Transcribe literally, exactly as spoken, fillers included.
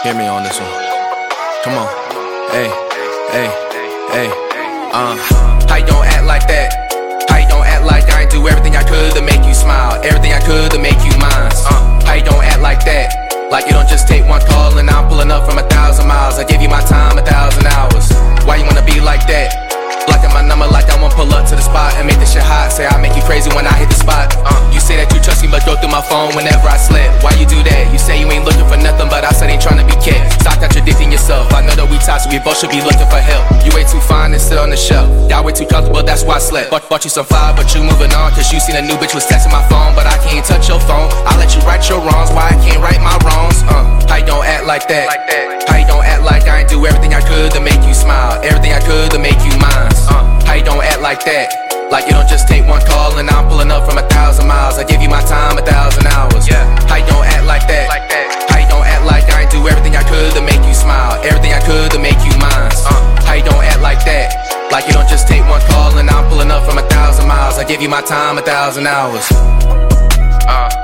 Hear me on this one. Come on. Hey, hey, hey. Uh, how you gon' act like that? How you gon' act like I ain't do everything I could to make you smile? Everything I could to make you mine. Uh, how you gon' act like that? Like you don't just take one call and I'm pulling up from a thousand miles. I give you my time, a thousand hours. Why you wanna be like that? Blocking my number like I won't pull up to the spot and make this shit hot. Say I make you crazy when I hit the spot. Uh, you say that you trust me but go through my phone whenever I slip. Why you do that? You say you ain't looking for nothing but I said ain't trying to be kept. Stop contradicting yourself. I know that we toxic, we both should be looking for help. You way too fine and sit on the shelf. Y'all way too comfortable, that's why I slept. Bought, bought you some fire but you moving on. Cause you seen a new bitch was texting my phone but I can't touch your phone. I let you write your wrongs, why I can't write my wrongs? Uh, how you gon' act like that? Like that? How you gon' act like I ain't do everything I could to make you smile? Everything I could to make you mine. Uh, how you gon' act like that? Like you don't just take one call and I'm pulling up from a thousand miles. I give you my time, a thousand hours. Yeah. How you gon' act like that? Like that? How you gon' act like I ain't do everything I could to make you smile? Everything I could to make you mine. Uh, how you gon' act like that? Like you don't just take one call and I'm pulling up from a thousand miles. I give you my time, a thousand hours. Uh.